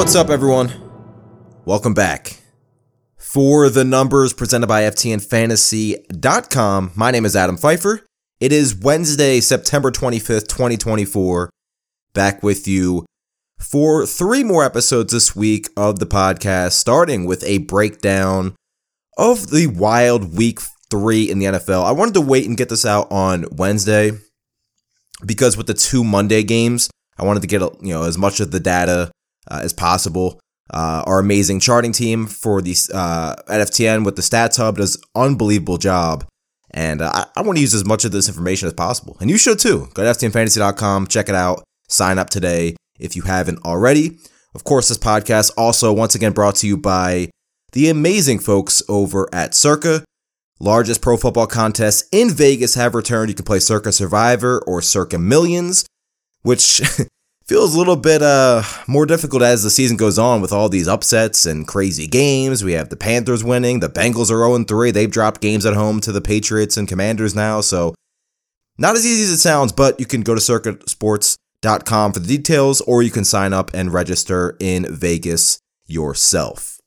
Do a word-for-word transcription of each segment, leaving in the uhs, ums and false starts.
What's up, everyone? Welcome back. For the numbers presented by F T N Fantasy dot com, my name is Adam Pfeiffer. It is Wednesday, September twenty-fifth, twenty twenty-four. Back with you for three more episodes this week of the podcast, starting with a breakdown of the wild week three in the N F L. I wanted to wait and get this out on Wednesday because with the two Monday games, I wanted to get you know as much of the data uh, as possible. Uh, our amazing charting team for the uh, at F T N with the Stats Hub does an unbelievable job, and uh, I, I want to use as much of this information as possible, and you should too. Go to F T N Fantasy dot com, check it out, sign up today if you haven't already. Of course, this podcast also once again brought to you by the amazing folks over at Circa. Largest pro football contests in Vegas have returned. You can play Circa Survivor or Circa Millions, which feels a little bit uh more difficult as the season goes on with all these upsets and crazy games. We have the Panthers winning. The Bengals are oh and three. They've dropped games at home to the Patriots and Commanders now. So not as easy as it sounds, but you can go to circa sports dot com for the details, or you can sign up and register in Vegas yourself.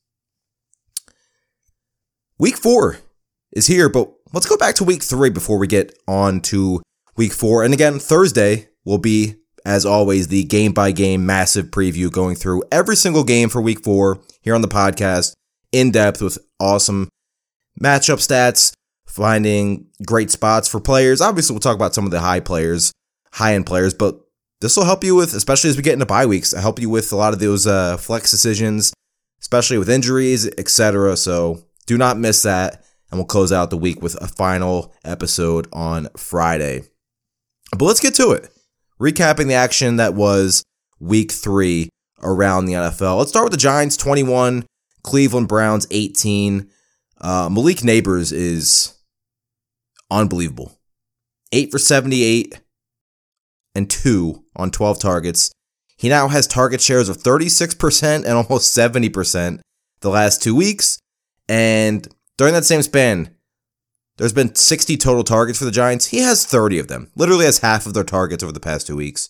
Week four is here, but let's go back to week three before we get on to week four. And again, Thursday will be, as always, the game-by-game massive preview going through every single game for week four here on the podcast, in depth with awesome matchup stats, finding great spots for players. Obviously, we'll talk about some of the high players, high-end players, but this will help you with, especially as we get into bye weeks, help you with a lot of those uh, flex decisions, especially with injuries, et cetera. So do not miss that, and we'll close out the week with a final episode on Friday. But let's get to it. Recapping the action that was week three around the N F L. Let's start with the Giants, twenty-one, Cleveland Browns, eighteen. Uh, Malik Nabers is unbelievable. eight for seventy-eight and two on twelve targets. He now has target shares of thirty-six percent and almost seventy percent the last two weeks. And during that same span, there's been sixty total targets for the Giants. He has thirty of them. Literally has half of their targets over the past two weeks.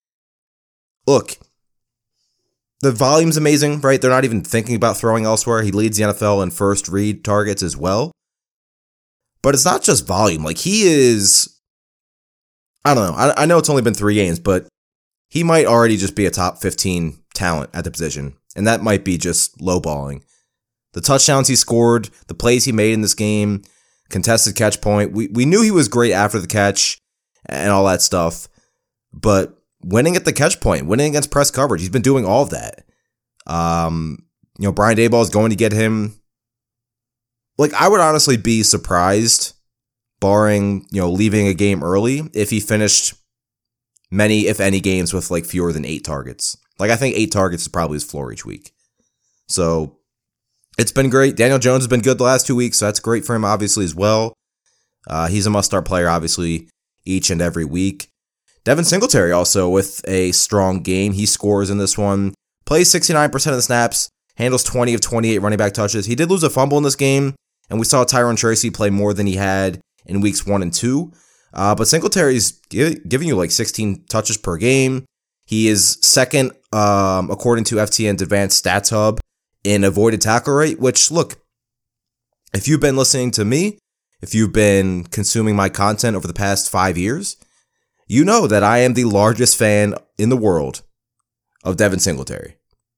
Look, the volume's amazing, right? They're not even thinking about throwing elsewhere. He leads the N F L in first read targets as well. But it's not just volume. Like, he is, I don't know. I, I know it's only been three games, but he might already just be a top fifteen talent at the position. And that might be just lowballing. The touchdowns he scored, the plays he made in this game, contested catch point. We we knew he was great after the catch and all that stuff, but winning at the catch point, winning against press coverage, he's been doing all of that. Um, you know, Brian Daboll is going to get him. Like, I would honestly be surprised, barring, you know, leaving a game early, if he finished many, if any, games with like fewer than eight targets. Like, I think eight targets is probably his floor each week. So it's been great. Daniel Jones has been good the last two weeks, so that's great for him, obviously, as well. Uh, he's a must-start player, obviously, each and every week. Devin Singletary also with a strong game. He scores in this one. Plays sixty-nine percent of the snaps. Handles twenty of twenty-eight running back touches. He did lose a fumble in this game, and we saw Tyrone Tracy play more than he had in weeks one and two. Uh, but Singletary's gi- giving you like sixteen touches per game. He is second, um, according to F T N's Advanced Stats Hub, in avoided tackle rate, which, look, if you've been listening to me, if you've been consuming my content over the past five years, you know that I am the largest fan in the world of Devin Singletary.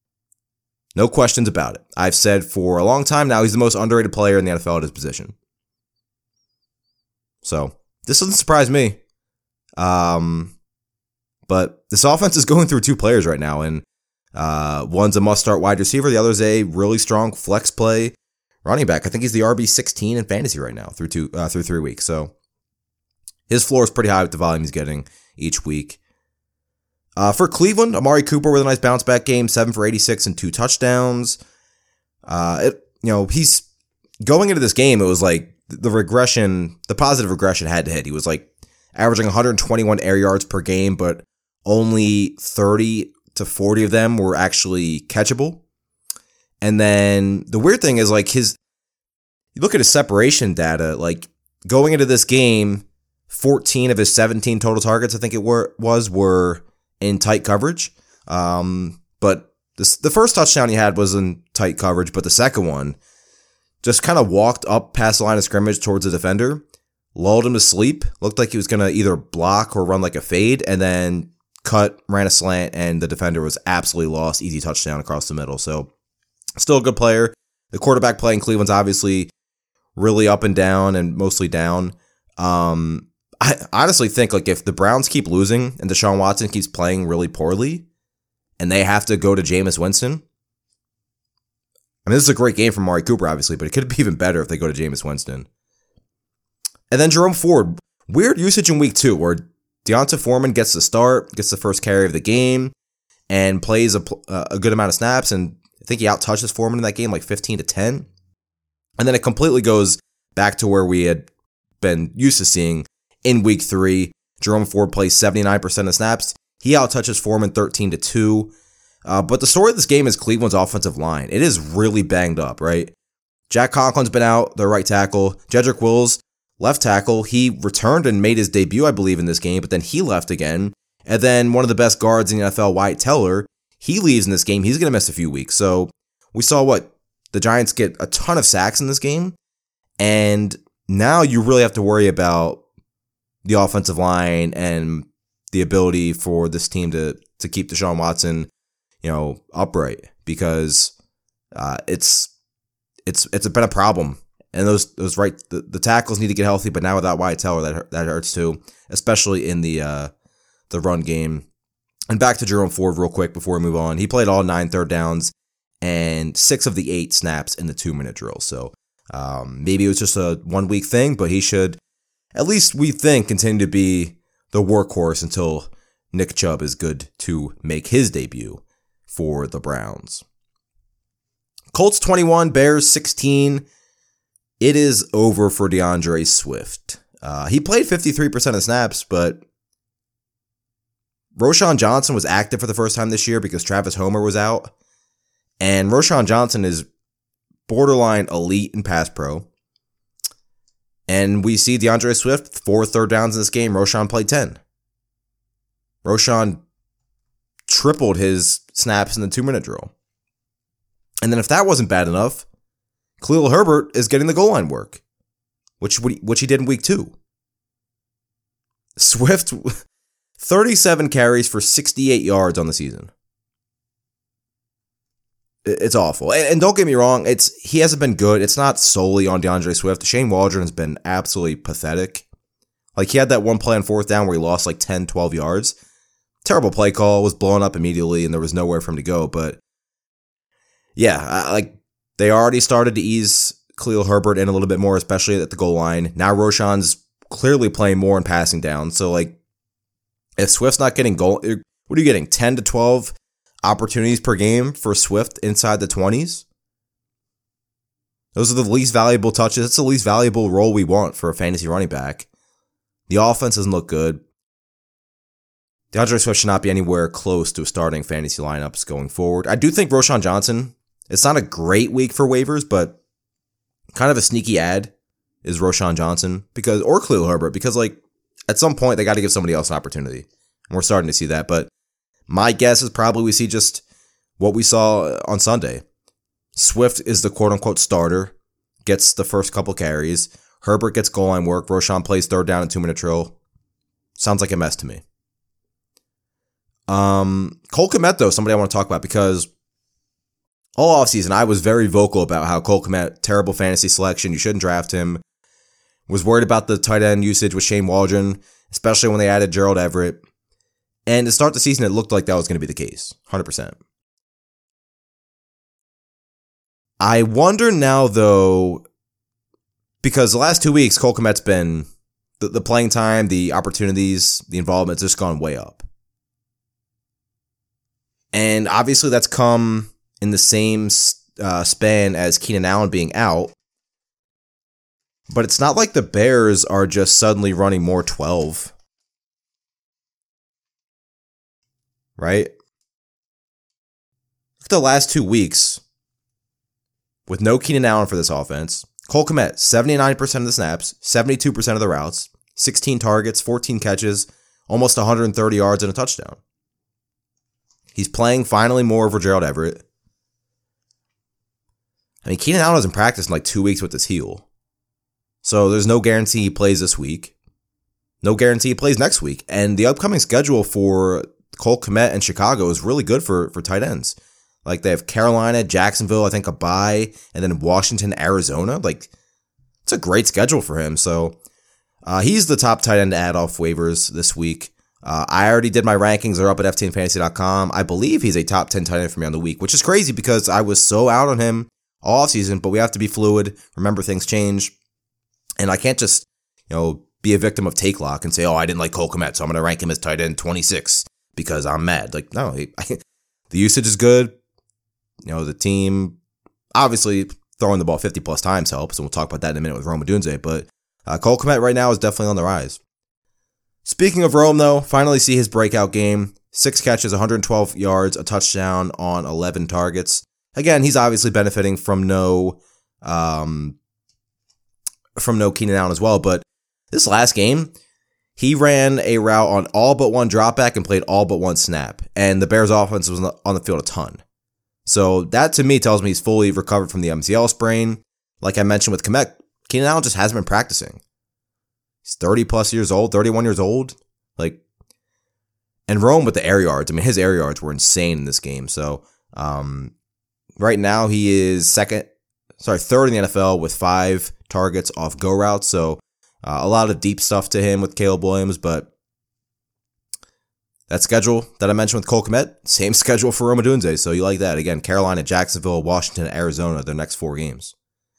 No questions about it. I've said for a long time now, he's the most underrated player in the N F L at his position. So this doesn't surprise me. Um, but this offense is going through two players right now, and Uh, one's a must-start wide receiver. The other's a really strong flex play running back. I think he's the R B sixteen in fantasy right now through two uh, through three weeks. So his floor is pretty high with the volume he's getting each week. Uh, for Cleveland, Amari Cooper with a nice bounce-back game, seven for eighty-six and two touchdowns. Uh, it, you know, he's going into this game. It was like the regression, the positive regression had to hit. He was like averaging one hundred twenty-one air yards per game, but only thirty to forty of them were actually catchable. And then the weird thing is, like, his, you look at his separation data, like going into this game, fourteen of his seventeen total targets, I think it were was, were in tight coverage. Um, but This, the first touchdown he had was in tight coverage, but the second one just kind of walked up past the line of scrimmage towards the defender, lulled him to sleep, looked like he was going to either block or run like a fade, and then cut, ran a slant, and the defender was absolutely lost. Easy touchdown across the middle. So still a good player. The quarterback play in Cleveland's obviously really up and down and mostly down. Um, I honestly think like if the Browns keep losing and Deshaun Watson keeps playing really poorly and they have to go to Jameis Winston, I mean, this is a great game for Amari Cooper, obviously, but it could be even better if they go to Jameis Winston. And then Jerome Ford, weird usage in week two where Deonta Foreman gets the start, gets the first carry of the game, and plays a, a good amount of snaps, and I think he out-touches Foreman in that game like fifteen to ten. And then it completely goes back to where we had been used to seeing in week three. Jerome Ford plays seventy-nine percent of snaps. He out-touches Foreman thirteen to two. Uh, but the story of this game is Cleveland's offensive line. It is really banged up, right? Jack Conklin's been out, their right tackle. Jedrick Wills, left tackle. He returned and made his debut, I believe, in this game, but then he left again. And then one of the best guards in the N F L, Wyatt Teller, he leaves in this game. He's going to miss a few weeks. So we saw what? The Giants get a ton of sacks in this game. And now you really have to worry about the offensive line and the ability for this team to to keep Deshaun Watson, you know, upright, because uh, it's it's it's been a problem. And those those right the, the tackles need to get healthy, but now without Wyatt Teller, that that hurts too, especially in the uh, the run game. And back to Jerome Ford real quick before we move on. He played all nine third downs and six of the eight snaps in the two minute drill. So um, maybe it was just a one week thing, but he should, at least we think, continue to be the workhorse until Nick Chubb is good to make his debut for the Browns. Colts twenty-one, Bears sixteen. It is over for DeAndre Swift. Uh, he played fifty-three percent of snaps, but Roschon Johnson was active for the first time this year because Travis Homer was out. And Roschon Johnson is borderline elite in pass pro. And we see DeAndre Swift, four third downs in this game. Roschon played ten. Roschon tripled his snaps in the two-minute drill. And then if that wasn't bad enough, Khalil Herbert is getting the goal line work, which which he did in week two. Swift, thirty-seven carries for sixty-eight yards on the season. It's awful. And don't get me wrong, it's he hasn't been good. It's not solely on DeAndre Swift. Shane Waldron has been absolutely pathetic. Like, he had that one play on fourth down where he lost like ten, twelve yards. Terrible play call, was blown up immediately, and there was nowhere for him to go. But yeah, like, they already started to ease Khalil Herbert in a little bit more, especially at the goal line. Now Roschon's clearly playing more in passing down. So, like, if Swift's not getting goal, what are you getting? ten to twelve opportunities per game for Swift inside the twenties? Those are the least valuable touches. It's the least valuable role we want for a fantasy running back. The offense doesn't look good. DeAndre Swift should not be anywhere close to starting fantasy lineups going forward. I do think Roschon Johnson, it's not a great week for waivers, but kind of a sneaky ad is Roschon Johnson, because, or Khalil Herbert, because, like, at some point they got to give somebody else an opportunity. And we're starting to see that, but my guess is probably we see just what we saw on Sunday. Swift is the quote-unquote starter, gets the first couple carries. Herbert gets goal line work. Roschon plays third down and two-minute drill. Sounds like a mess to me. Um, Cole Kmet, though, somebody I want to talk about, because all offseason I was very vocal about how Cole Kmet, terrible fantasy selection, you shouldn't draft him. Was worried about the tight end usage with Shane Waldron, especially when they added Gerald Everett. And to start the season, it looked like that was going to be the case, one hundred percent. I wonder now, though, because the last two weeks, Cole Kmet's been, the, the playing time, the opportunities, the involvement's just gone way up. And obviously that's come in the same uh, span as Keenan Allen being out. But it's not like the Bears are just suddenly running more twelve. Right? Look at the last two weeks. With no Keenan Allen for this offense, Cole Kmet, seventy-nine percent of the snaps, seventy-two percent of the routes, sixteen targets, fourteen catches, almost one hundred thirty yards and a touchdown. He's playing finally more over Gerald Everett. I mean, Keenan Allen hasn't practiced in like two weeks with his heel. So there's no guarantee he plays this week. No guarantee he plays next week. And the upcoming schedule for Cole Kmet and Chicago is really good for, for tight ends. Like they have Carolina, Jacksonville, I think a bye, and then Washington, Arizona. Like it's a great schedule for him. So uh, he's the top tight end to add off waivers this week. Uh, I already did my rankings. They're up at F T N fantasy dot com. I believe he's a top ten tight end for me on the week, which is crazy because I was so out on him all offseason, but we have to be fluid. Remember, things change. And I can't just, you know, be a victim of take lock and say, oh, I didn't like Cole Kmet, so I'm going to rank him as tight end twenty-six because I'm mad. Like, no, he, I, the usage is good. You know, the team, obviously, throwing the ball fifty plus times helps, and we'll talk about that in a minute with Rome Odunze, but uh, Cole Kmet right now is definitely on the rise. Speaking of Rome, though, finally see his breakout game. Six catches, one hundred twelve yards, a touchdown on eleven targets. Again, he's obviously benefiting from no um, from no Keenan Allen as well, but this last game, he ran a route on all but one dropback and played all but one snap, and the Bears' offense was on the field a ton. So that, to me, tells me he's fully recovered from the M C L sprain. Like I mentioned with Kmet, Keenan Allen just hasn't been practicing. He's thirty plus years old, thirty-one years old. Like, and Rome with the air yards. I mean, his air yards were insane in this game. So, um, right now he is second, sorry, third in the N F L with five targets off go routes. So, uh, a lot of deep stuff to him with Caleb Williams. But that schedule that I mentioned with Cole Kmet, same schedule for Rome Odunze. So you like that. Again, Carolina, Jacksonville, Washington, Arizona, their next four games.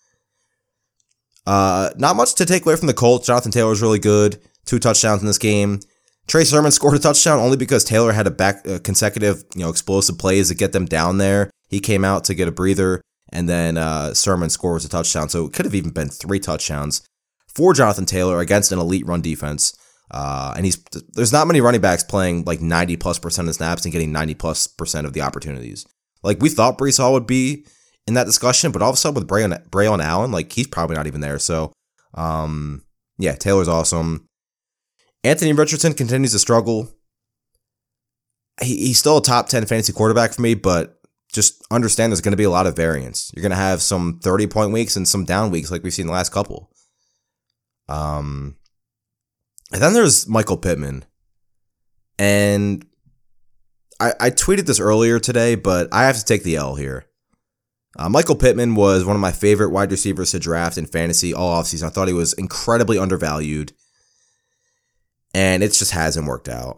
Uh, not much to take away from the Colts. Jonathan Taylor was really good. Two touchdowns in this game. Trey Sermon scored a touchdown only because Taylor had a back uh, consecutive, you know, explosive plays to get them down there. He came out to get a breather, and then uh, Sermon scores a touchdown. So it could have even been three touchdowns for Jonathan Taylor against an elite run defense. Uh, and he's there's not many running backs playing like ninety plus percent of snaps and getting ninety plus percent of the opportunities. Like we thought Breece Hall would be in that discussion, but all of a sudden with Braylon, Braylon Allen, like he's probably not even there. So, um, yeah, Taylor's awesome. Anthony Richardson continues to struggle. He, he's still a top ten fantasy quarterback for me, but just understand there's going to be a lot of variance. You're going to have some thirty-point weeks and some down weeks like we've seen the last couple. Um, and then there's Michael Pittman. And I, I tweeted this earlier today, but I have to take the L here. Uh, Michael Pittman was one of my favorite wide receivers to draft in fantasy all offseason. I thought he was incredibly undervalued. And it just hasn't worked out.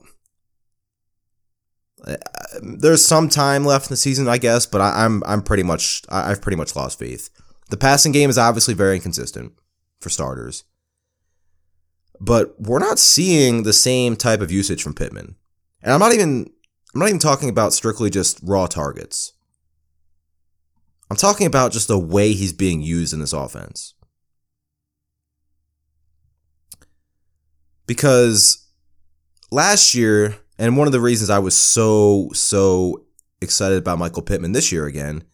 There's some time left in the season, I guess, but I, I'm I'm pretty much I've pretty much lost faith. The passing game is obviously very inconsistent for starters, but we're not seeing the same type of usage from Pittman. And I'm not even I'm not even talking about strictly just raw targets. I'm talking about just the way he's being used in this offense. Because last year, and one of the reasons I was so, so excited about Michael Pittman this year again,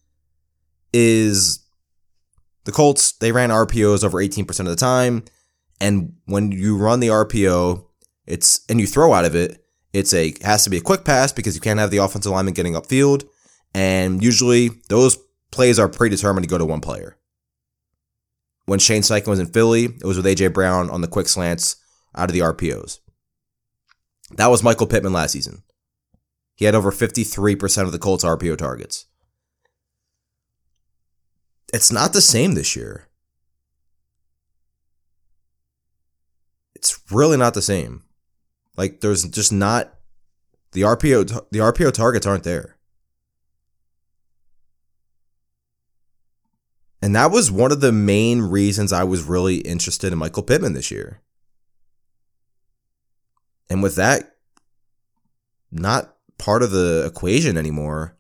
is the Colts, they ran R P Os over eighteen percent of the time. And when you run the R P O, it's and you throw out of it, it's a it has to be a quick pass because you can't have the offensive lineman getting upfield. And usually those plays are predetermined to go to one player. When Shane Steichen was in Philly, it was with A J Brown on the quick slants out of the R P Os. That was Michael Pittman last season. He had over fifty-three percent of the Colts R P O targets. It's not the same this year. It's really not the same. Like there's just not the R P O the R P O targets aren't there. And that was one of the main reasons I was really interested in Michael Pittman this year. And with that not part of the equation anymore,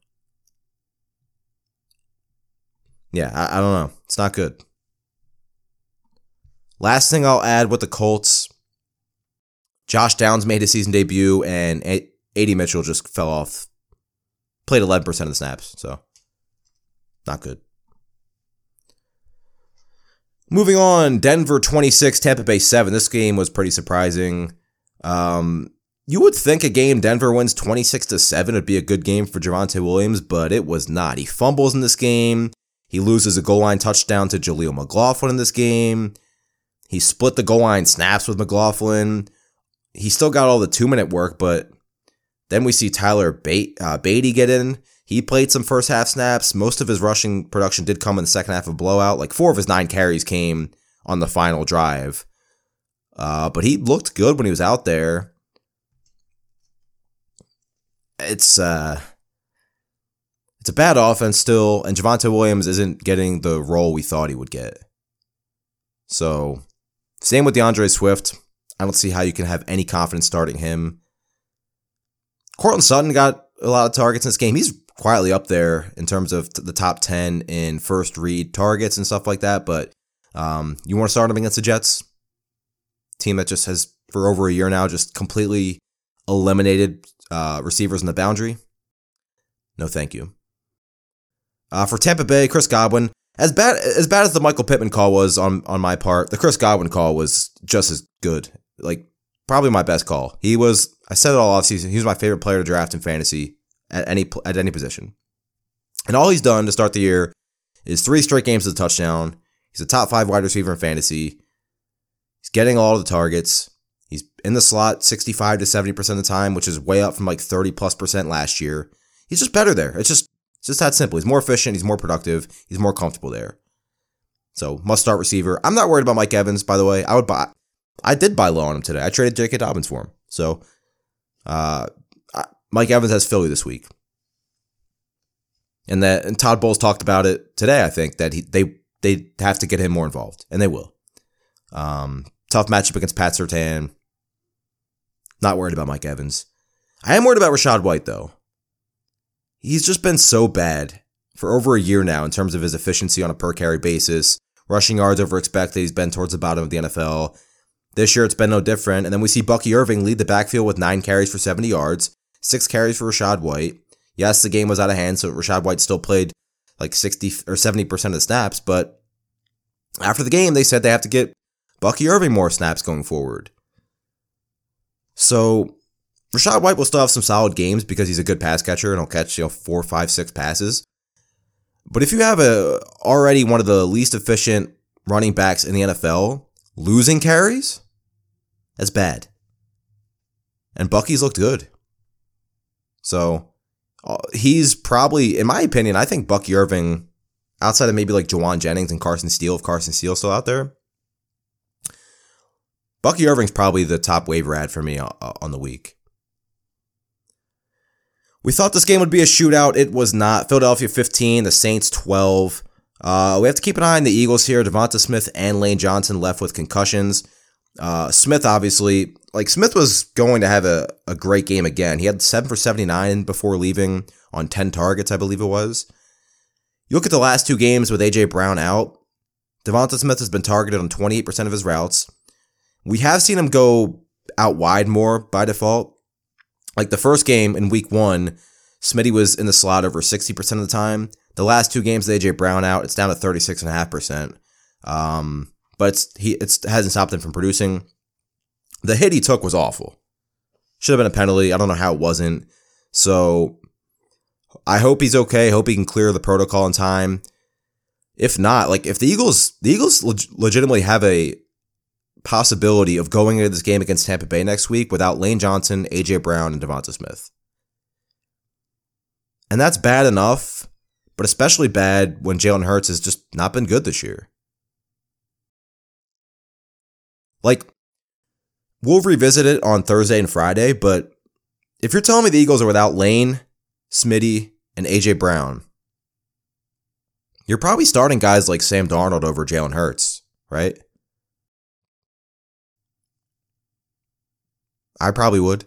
yeah, I, I don't know. It's not good. Last thing I'll add with the Colts, Josh Downs made his season debut, and A D Mitchell just fell off. Played eleven percent of the snaps, so not good. Moving on, Denver twenty-six, Tampa Bay seven. This game was pretty surprising. Um, you would think a game Denver wins twenty-six to seven would be a good game for Javonte Williams, but it was not. He fumbles in this game. He loses a goal line touchdown to Jaleel McLaughlin in this game. He split the goal line snaps with McLaughlin. He still got all the two-minute work, but then we see Tyler Bate, uh, Beatty get in. He played some first half snaps. Most of his rushing production did come in the second half of blowout. Like four of his nine carries came on the final drive. Uh, but he looked good when he was out there. It's uh, it's a bad offense still, and Javonte Williams isn't getting the role we thought he would get. So, same with DeAndre Swift. I don't see how you can have any confidence starting him. Courtland Sutton got a lot of targets in this game. He's quietly up there in terms of the top ten in first read targets and stuff like that, but um, you want to start him against the Jets? Team that just has, for over a year now, just completely eliminated uh, receivers in the boundary? No, thank you. Uh, for Tampa Bay, Chris Godwin, as bad as bad as the Michael Pittman call was on, on my part, the Chris Godwin call was just as good. Like, probably my best call. He was, I said it all offseason, he was my favorite player to draft in fantasy at any at any position. And all he's done to start the year is three straight games of the touchdown. He's a top five wide receiver in fantasy. He's getting all the targets. He's in the slot sixty-five to seventy percent of the time, which is way up from like thirty plus percent last year. He's just better there. It's just, it's just that simple. He's more efficient. He's more productive. He's more comfortable there. So must start receiver. I'm not worried about Mike Evans, by the way. I would buy, I did buy low on him today. I traded J K. Dobbins for him. So, uh, Mike Evans has Philly this week. And that, and Todd Bowles talked about it today, I think, that he, they, they have to get him more involved. And they will. Um, tough matchup against Pat Surtain. Not worried about Mike Evans. I am worried about Rachaad White, though. He's just been so bad for over a year now in terms of his efficiency on a per carry basis. Rushing yards over expected. He's been towards the bottom of the N F L. This year it's been no different. And then we see Bucky Irving lead the backfield with nine carries for seventy yards. Six carries for Rachaad White. Yes, the game was out of hand, so Rachaad White still played like sixty or seventy percent of the snaps. But after the game, they said they have to get Bucky Irving more snaps going forward. So Rachaad White will still have some solid games because he's a good pass catcher and he'll catch, you know, four, five, six passes. But if you have a already one of the least efficient running backs in the N F L losing carries, that's bad. And Bucky's looked good. So uh, he's probably, in my opinion, I think Bucky Irving, outside of maybe like Jawan Jennings and Carson Steele, if Carson Steele's still out there, Bucky Irving's probably the top waiver ad for me uh, on the week. We thought this game would be a shootout. It was not. Philadelphia fifteen, the Saints twelve. Uh, we have to keep an eye on the Eagles here. Devonta Smith and Lane Johnson left with concussions. Uh, Smith, obviously, like Smith was going to have a, a great game again. He had seven for seventy-nine before leaving on ten targets, I believe it was. You look at the last two games with A J Brown out. Devonta Smith has been targeted on twenty-eight percent of his routes. We have seen him go out wide more by default. Like the first game in week one, Smitty was in the slot over sixty percent of the time. The last two games with A J Brown out, it's down to thirty-six point five percent. Um, but it's, he it's, it hasn't stopped him from producing. The hit he took was awful. Should have been a penalty. I don't know how it wasn't. So I hope he's okay. Hope he can clear the protocol in time. If not, like if the Eagles, the Eagles leg- legitimately have a possibility of going into this game against Tampa Bay next week without Lane Johnson, A J Brown, and Devonta Smith. And that's bad enough, but especially bad when Jalen Hurts has just not been good this year. Like, we'll revisit it on Thursday and Friday, but if you're telling me the Eagles are without Lane, Smitty, and A J Brown, you're probably starting guys like Sam Darnold over Jalen Hurts, right? I probably would.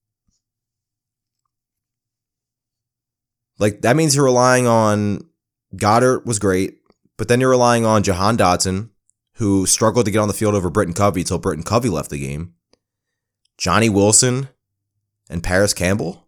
Like, that means you're relying on Goddard was great, but then you're relying on Jahan Dotson, who struggled to get on the field over Britton Covey until Britton Covey left the game. Johnny Wilson and Paris Campbell.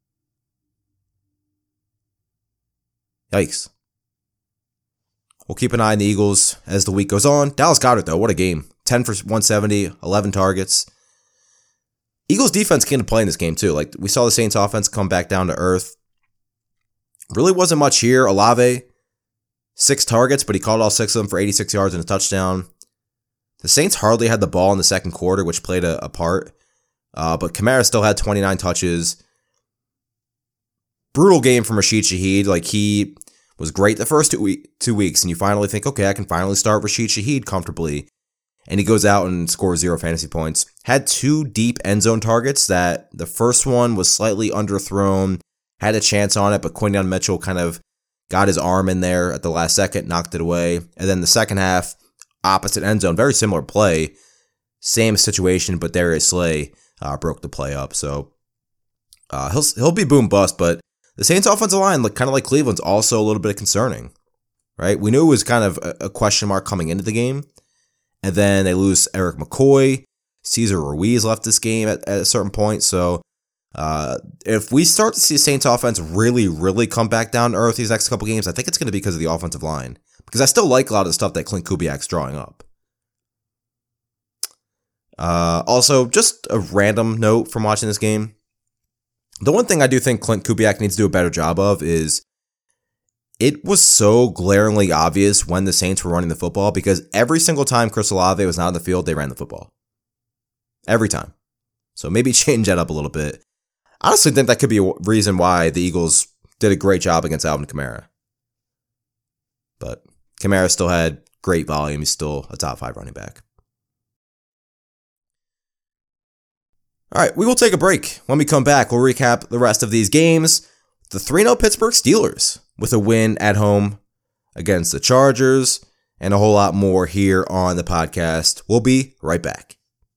Yikes. We'll keep an eye on the Eagles as the week goes on. Dallas Goedert, though, what a game. ten for one seventy, eleven targets. Eagles defense came to play in this game too. Like we saw the Saints offense come back down to earth. Really wasn't much here. Olave, six targets, but he caught all six of them for eighty-six yards and a touchdown. The Saints hardly had the ball in the second quarter, which played a, a part. Uh, but Kamara still had twenty-nine touches. Brutal game from Rashid Shaheed. Like he was great the first two, week, two weeks, and you finally think, okay, I can finally start Rashid Shaheed comfortably. And he goes out and scores zero fantasy points. Had two deep end zone targets that the first one was slightly underthrown, had a chance on it, but Quinyon Mitchell kind of got his arm in there at the last second, knocked it away. And then the second half, opposite end zone, very similar play. Same situation, but Darius Slay uh, broke the play up. So uh, he'll he'll be boom bust, but the Saints offensive line, like kind of like Cleveland's, also a little bit concerning, right? We knew it was kind of a, a question mark coming into the game. And then they lose Eric McCoy. Cesar Ruiz left this game at, at a certain point. So uh, if we start to see Saints offense really, really come back down to earth these next couple games, I think it's going to be because of the offensive line. Because I still like a lot of the stuff that Clint Kubiak's drawing up. Uh, also, just a random note from watching this game. The one thing I do think Clint Kubiak needs to do a better job of is it was so glaringly obvious when the Saints were running the football because every single time Chris Olave was not on the field, they ran the football. Every time. So maybe change that up a little bit. I honestly think that could be a reason why the Eagles did a great job against Alvin Kamara. But Kamara still had great volume. He's still a top five running back. All right, we will take a break. When we come back, we'll recap the rest of these games. The three oh Pittsburgh Steelers with a win at home against the Chargers and a whole lot more here on the podcast. We'll be right back.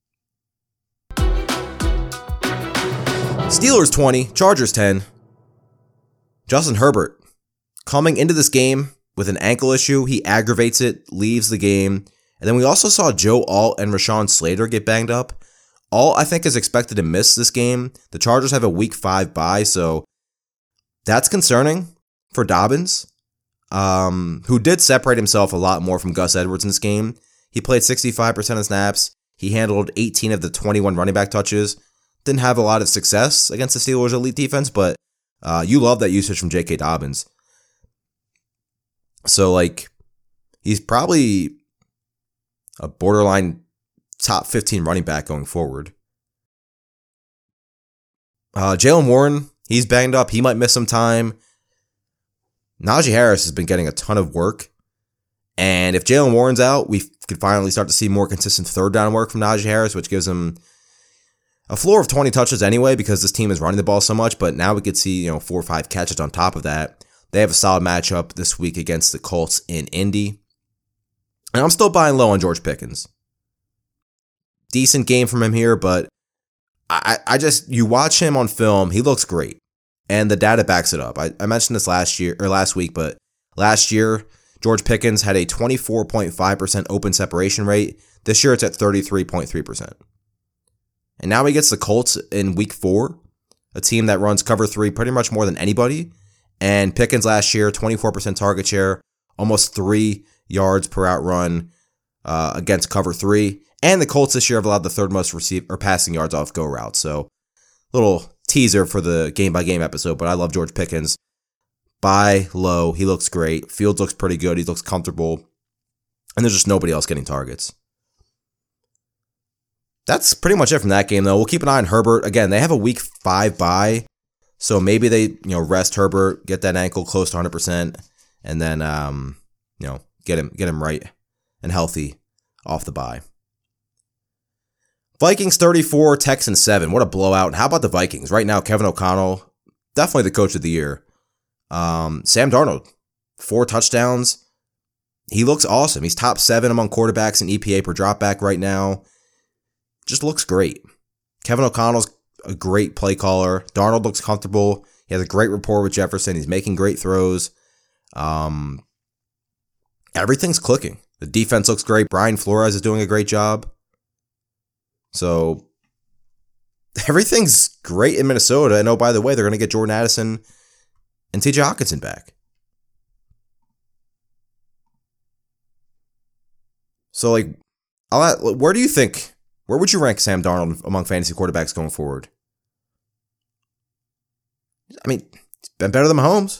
Steelers twenty, Chargers ten. Justin Herbert coming into this game with an ankle issue. He aggravates it, leaves the game. And then we also saw Joe Alt and Rashawn Slater get banged up. Alt, I think, is expected to miss this game. The Chargers have a week five bye, so that's concerning for Dobbins, um, who did separate himself a lot more from Gus Edwards in this game. He played sixty-five percent of snaps. He handled eighteen of the twenty-one running back touches. Didn't have a lot of success against the Steelers' elite defense, but uh, you love that usage from J K. Dobbins. So, like, he's probably a borderline top fifteen running back going forward. Uh, Jaylen Warren, he's banged up. He might miss some time. Najee Harris has been getting a ton of work. And if Jaylen Warren's out, we could finally start to see more consistent third down work from Najee Harris, which gives him a floor of twenty touches anyway because this team is running the ball so much. But now we could see, you know, four or five catches on top of that. They have a solid matchup this week against the Colts in Indy. And I'm still buying low on George Pickens. Decent game from him here, but I, I just, you watch him on film, he looks great. And the data backs it up. I, I mentioned this last year, or last week, but last year, George Pickens had a twenty-four point five percent open separation rate. This year, it's at thirty-three point three percent. And now he gets the Colts in week four, a team that runs cover three pretty much more than anybody. And Pickens last year, twenty-four percent target share, almost three yards per out run uh, against cover three. And the Colts this year have allowed the third most receive or passing yards off go routes. So, little teaser for the game-by-game episode, but I love George Pickens. Buy low. He looks great. Fields looks pretty good. He looks comfortable. And there's just nobody else getting targets. That's pretty much it from that game, though. We'll keep an eye on Herbert. Again, they have a week five bye, so maybe they, you know, rest Herbert, get that ankle close to one hundred percent, and then, um, you know, get him, get him right and healthy off the bye. Vikings thirty-four, Texans seven. What a blowout. And how about the Vikings? Right now, Kevin O'Connell, definitely the coach of the year. Um, Sam Darnold, four touchdowns. He looks awesome. He's top seven among quarterbacks in E P A per dropback right now. Just looks great. Kevin O'Connell's a great play caller. Darnold looks comfortable. He has a great rapport with Jefferson. He's making great throws. Um, everything's clicking. The defense looks great. Brian Flores is doing a great job. So everything's great in Minnesota. And oh, by the way, they're going to get Jordan Addison and T J Hockenson back. So, like, I'll, where do you think Where would you rank Sam Darnold among fantasy quarterbacks going forward? I mean, it's been better than Mahomes.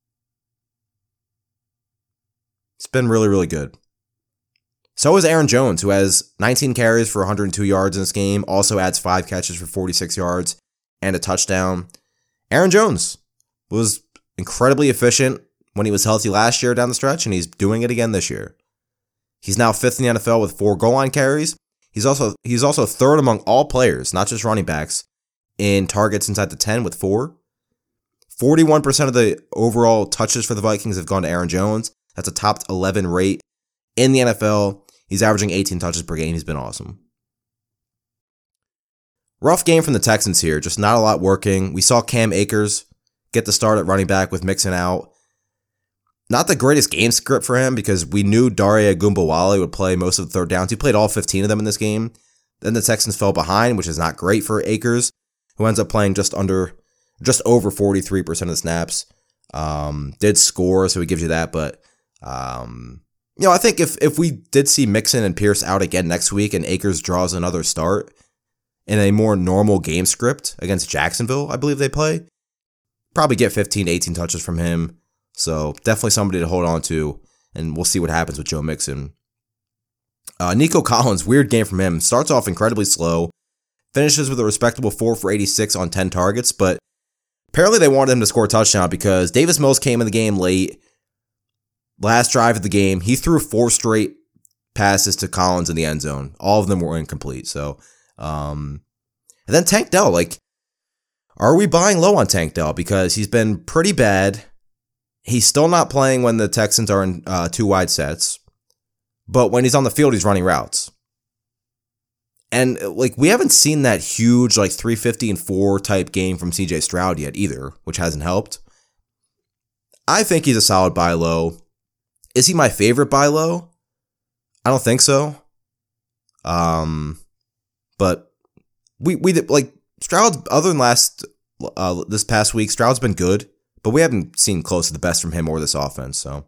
It's been really, really good. So is Aaron Jones, who has nineteen carries for one hundred two yards in this game, also adds five catches for forty-six yards and a touchdown. Aaron Jones was incredibly efficient when he was healthy last year down the stretch, and he's doing it again this year. He's now fifth in the N F L with four goal line carries. He's also he's also third among all players, not just running backs, in targets inside the ten with four. forty-one percent of the overall touches for the Vikings have gone to Aaron Jones. That's a top eleven rate in the N F L. He's averaging eighteen touches per game. He's been awesome. Rough game from the Texans here. Just not a lot working. We saw Cam Akers get the start at running back with Mixon out. Not the greatest game script for him because we knew Dare Ogunbowale would play most of the third downs. He played all fifteen of them in this game. Then the Texans fell behind, which is not great for Akers, who ends up playing just under, just over forty-three percent of the snaps. Um, did score, so he gives you that, but um, you know, I think if if we did see Mixon and Pierce out again next week and Akers draws another start in a more normal game script against Jacksonville, I believe they play, probably get fifteen to eighteen touches from him. So definitely somebody to hold on to, and we'll see what happens with Joe Mixon. Uh, Nico Collins, weird game from him. Starts off incredibly slow, finishes with a respectable four for eighty-six on ten targets, but apparently they wanted him to score a touchdown because Davis Mills came in the game late. Last drive of the game, he threw four straight passes to Collins in the end zone. All of them were incomplete. So, um, and then Tank Dell, like, are we buying low on Tank Dell? Because he's been pretty bad. He's still not playing when the Texans are in uh, two wide sets, but when he's on the field, he's running routes. And like, we haven't seen that huge like three fifty and four type game from C J Stroud yet either, which hasn't helped. I think he's a solid buy low. Is he my favorite buy low? I don't think so. Um, but we we like Stroud. Other than last uh, this past week, Stroud's been good, but we haven't seen close to the best from him or this offense. So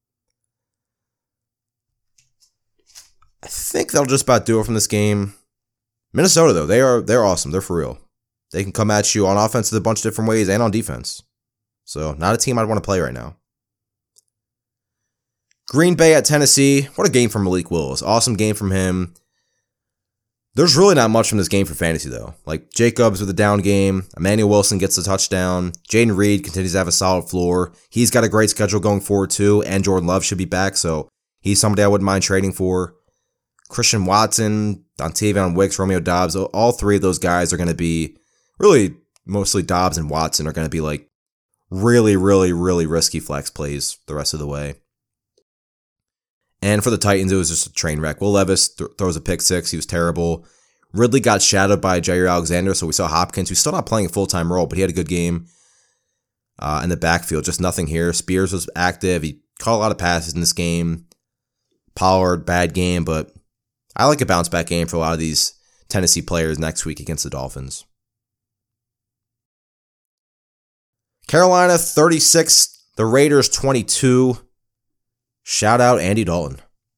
I think that'll just about do it from this game. Minnesota though, they are they're awesome. They're for real. They can come at you on offense in a bunch of different ways and on defense. So not a team I'd want to play right now. Green Bay at Tennessee. What a game from Malik Willis. Awesome game from him. There's really not much from this game for fantasy, though. Like, Jacobs with a down game. Emmanuel Wilson gets the touchdown. Jaden Reed continues to have a solid floor. He's got a great schedule going forward, too. And Jordan Love should be back, so he's somebody I wouldn't mind trading for. Christian Watson, Dontavion Wicks, Romeo Dobbs. All three of those guys are going to be, really, mostly Dobbs and Watson are going to be, like, really, really, really risky flex plays the rest of the way. And for the Titans, it was just a train wreck. Will Levis th- throws a pick six. He was terrible. Ridley got shadowed by Jair Alexander, so we saw Hopkins, who's still not playing a full-time role, but he had a good game uh, in the backfield. Just nothing here. Spears was active. He caught a lot of passes in this game. Pollard, bad game, but I like a bounce-back game for a lot of these Tennessee players next week against the Dolphins. Carolina, thirty-six. The Raiders, twenty-two. Shout out Andy Dalton.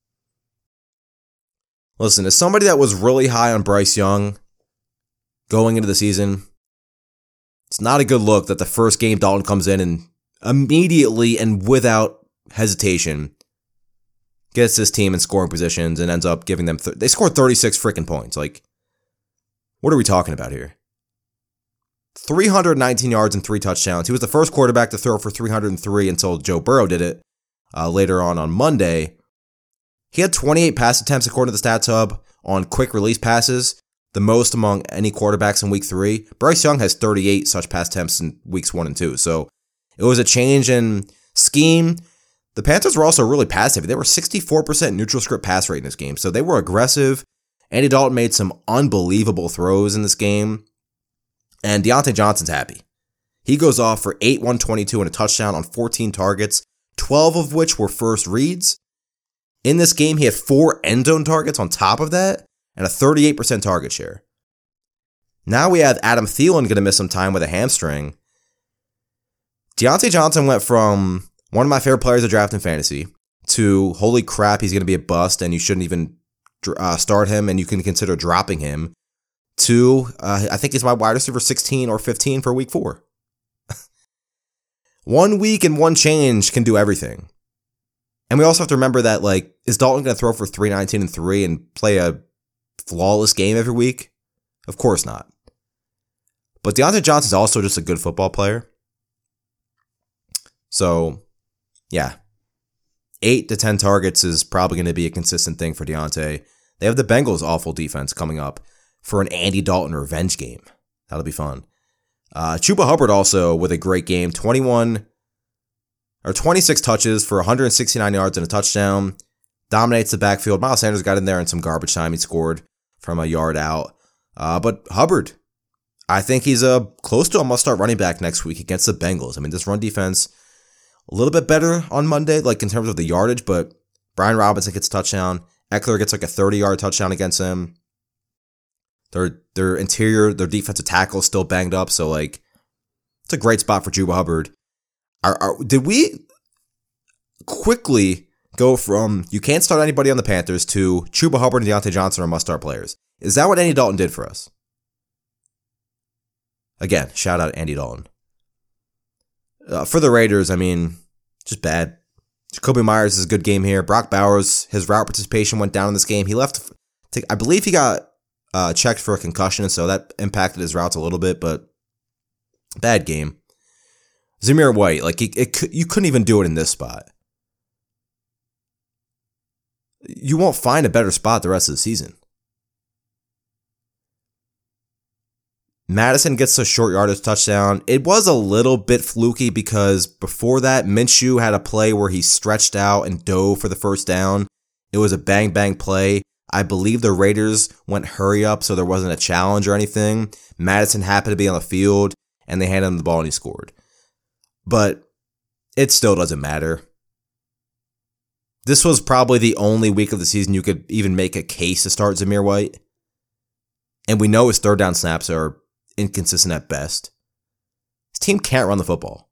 Listen, as somebody that was really high on Bryce Young going into the season, it's not a good look that the first game Dalton comes in and immediately and without hesitation gets this team in scoring positions and ends up giving them, th- they scored thirty-six freaking points. Like, what are we talking about here? three hundred nineteen yards and three touchdowns. He was the first quarterback to throw for three hundred three until Joe Burrow did it. Uh, later on on Monday, he had twenty-eight pass attempts according to the Stats Hub on quick release passes, the most among any quarterbacks in week three. Bryce Young has thirty-eight such pass attempts in weeks one and two. So it was a change in scheme. The Panthers were also really pass heavy. They were sixty-four percent neutral script pass rate in this game. So they were aggressive. Andy Dalton made some unbelievable throws in this game. And Deontay Johnson's happy. He goes off for eight, one twenty-two and a touchdown on fourteen targets. twelve of which were first reads. In this game, he had four end zone targets on top of that and a thirty-eight percent target share. Now we have Adam Thielen going to miss some time with a hamstring. Deontay Johnson went from one of my favorite players to draft in fantasy to holy crap, he's going to be a bust and you shouldn't even uh, start him and you can consider dropping him, to uh, I think he's my wide receiver sixteen or fifteen for week four. One week and one change can do everything. And we also have to remember that, like, is Dalton going to throw for three nineteen and three and play a flawless game every week? Of course not. But Diontae Johnson's also just a good football player. So, yeah. Eight to ten targets is probably going to be a consistent thing for Diontae. They have the Bengals' awful defense coming up for an Andy Dalton revenge game. That'll be fun. Uh, Chuba Hubbard also with a great game. twenty-one or twenty-six touches for one hundred sixty-nine yards and a touchdown. Dominates the backfield. Miles Sanders got in there in some garbage time. He scored from a yard out. Uh, but Hubbard, I think he's a close to a must-start running back next week against the Bengals. I mean, this run defense, a little bit better on Monday, like in terms of the yardage, but Brian Robinson gets a touchdown. Eckler gets like a thirty-yard touchdown against him. Their their interior, their defensive tackle is still banged up, so like it's a great spot for Chuba Hubbard. Are, are, did we quickly go from you can't start anybody on the Panthers to Chuba Hubbard and Diontae Johnson are must-start players? Is that what Andy Dalton did for us? Again, shout out Andy Dalton. Uh, for the Raiders, I mean, just bad. Jacoby Myers is a good game here. Brock Bowers, his route participation went down in this game. He left, to, I believe he got uh, checked for a concussion, so that impacted his routes a little bit, but bad game. Zamir White, like, it, it, you couldn't even do it in this spot. You won't find a better spot the rest of the season. Madison gets a short yardage touchdown. It was a little bit fluky because before that, Minshew had a play where he stretched out and dove for the first down. It was a bang-bang play. I believe the Raiders went hurry up, so there wasn't a challenge or anything. Madison happened to be on the field, and they handed him the ball, and he scored. But it still doesn't matter. This was probably the only week of the season you could even make a case to start Zamir White. And we know his third down snaps are inconsistent at best. His team can't run the football.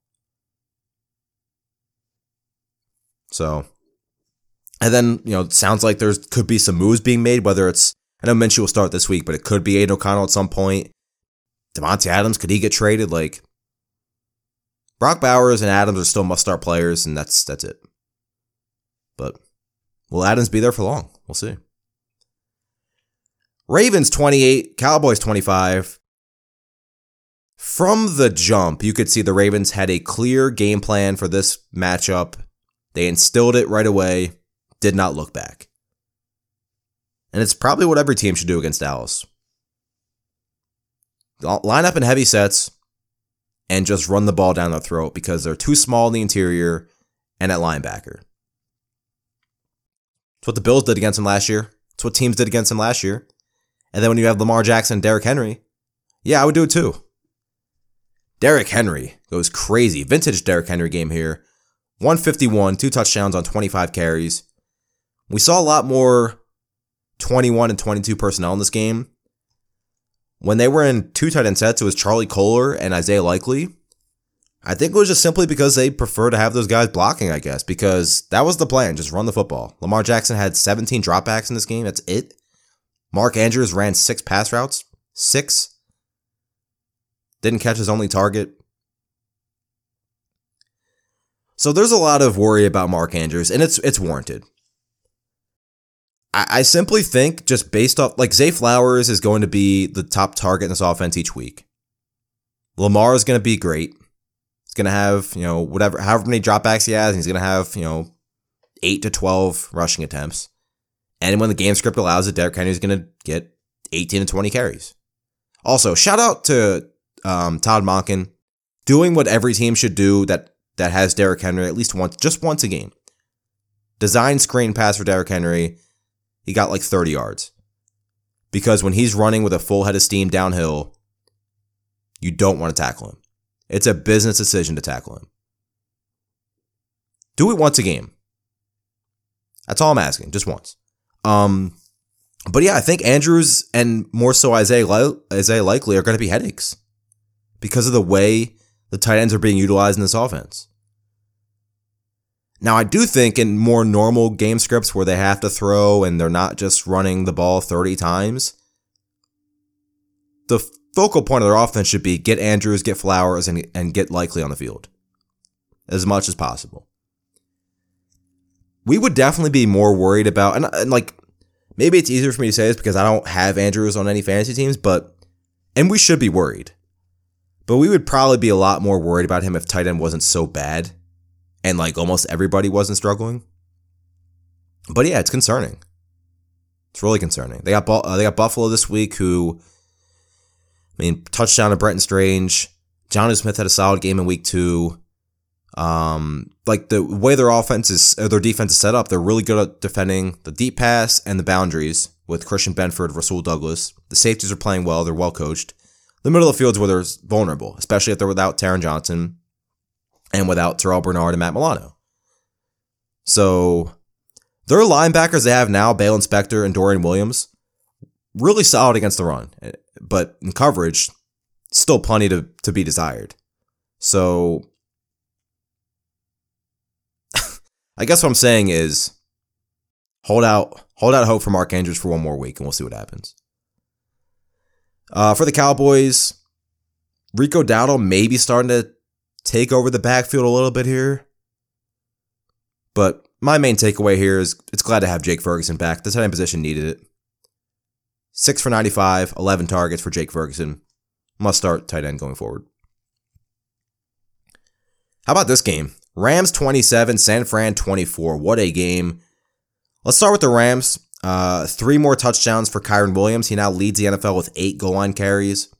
So, and then, you know, it sounds like there could be some moves being made, whether it's, I know Minshew will start this week, but it could be Aiden O'Connell at some point. Devontae Adams, could he get traded? Like, Brock Bowers and Adams are still must-start players, and that's that's it. But will Adams be there for long? We'll see. Ravens twenty-eight, Cowboys twenty-five. From the jump, you could see the Ravens had a clear game plan for this matchup. They instilled it right away, did not look back. And it's probably what every team should do against Dallas. Line up in heavy sets and just run the ball down their throat because they're too small in the interior and at linebacker. It's what the Bills did against him last year. It's what teams did against him last year. And then when you have Lamar Jackson and Derrick Henry, yeah, I would do it too. Derrick Henry goes crazy. Vintage Derrick Henry game here. one fifty-one, two touchdowns on twenty-five carries. We saw a lot more twenty-one and twenty-two personnel in this game. When they were in two tight end sets, it was Charlie Kolar and Isaiah Likely. I think it was just simply because they prefer to have those guys blocking, I guess, because that was the plan, just run the football. Lamar Jackson had seventeen dropbacks in this game. That's it. Mark Andrews ran six pass routes. Six. Didn't catch his only target. So there's a lot of worry about Mark Andrews, and it's it's warranted. I, I simply think, just based off, like, Zay Flowers is going to be the top target in this offense each week. Lamar is going to be great. He's going to have, you know, whatever, however many dropbacks he has, and he's going to have, you know, eight to twelve rushing attempts. And when the game script allows it, Derrick Henry is going to get eighteen to twenty carries. Also, shout out to um, Todd Monken doing what every team should do that, that has Derrick Henry at least once, just once a game. Design screen pass for Derrick Henry. He got like thirty yards. Because when he's running with a full head of steam downhill, you don't want to tackle him. It's a business decision to tackle him. Do it once a game. That's all I'm asking, just once. Um, but yeah, I think Andrews and more so Isaiah, Isaiah Likely are going to be headaches because of the way the tight ends are being utilized in this offense. Now, I do think in more normal game scripts where they have to throw and they're not just running the ball thirty times, the focal point of their offense should be get Andrews, get Flowers, and, and get Likely on the field as much as possible. We would definitely be more worried about, and, and like, maybe it's easier for me to say this because I don't have Andrews on any fantasy teams, but, and we should be worried. But we would probably be a lot more worried about him if tight end wasn't so bad and like almost everybody wasn't struggling. But yeah, it's concerning. It's really concerning. They got uh, they got Buffalo this week, who, I mean, touchdown to Brenton Strange. Jonnu Smith had a solid game in week two. Um, like the way their offense is, or their defense is set up, they're really good at defending the deep pass and the boundaries with Christian Benford, Rasul Douglas. The safeties are playing well. They're well coached. The middle of the field is where they're vulnerable, especially if they're without Taron Johnson and without Terrell Bernard and Matt Milano. So their linebackers they have now, Balen Spector and Dorian Williams, really solid against the run, but in coverage, still plenty to, to be desired. So I guess what I'm saying is hold out, hold out hope for Mark Andrews for one more week, and we'll see what happens. Uh, for the Cowboys, Rico Dowdle may be starting to take over the backfield a little bit here. But my main takeaway here is it's glad to have Jake Ferguson back. The tight end position needed it. six for ninety-five, eleven targets for Jake Ferguson. Must start tight end going forward. How about this game? Rams twenty-seven, San Fran twenty-four. What a game. Let's start with the Rams. Uh, three more touchdowns for Kyren Williams. He now leads the N F L with eight goal line carries.